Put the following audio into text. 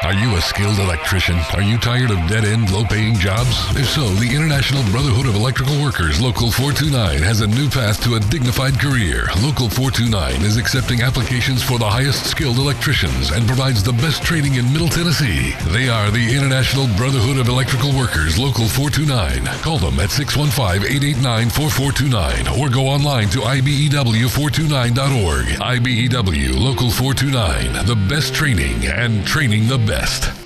Are you a skilled electrician? Are you tired of dead-end, low-paying jobs? If so, the International Brotherhood of Electrical Workers, Local 429, has a new path to a dignified career. Local 429 is accepting applications for the highest skilled electricians and provides the best training in Middle Tennessee. They are the International Brotherhood of Electrical Workers, Local 429. Call them at 615-889-4429 or go online to ibew429.org. IBEW Local 429, the best training and training the best.